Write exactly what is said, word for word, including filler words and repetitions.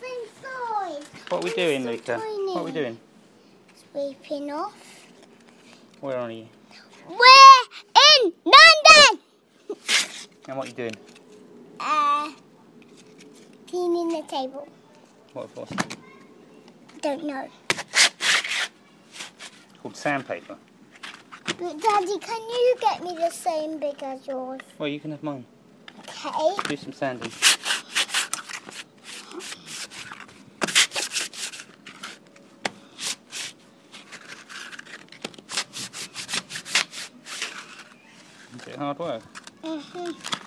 inside. What are we doing, Luca? What are we doing? Sweeping off. Where are you? We're in London! And what are you doing? Uh, cleaning the table. What for? Don't know. It's called sandpaper. But Daddy, can you get me the same big as yours? Well, you can have mine. Okay. Do some sanding. Is it hard work? Mm-hmm.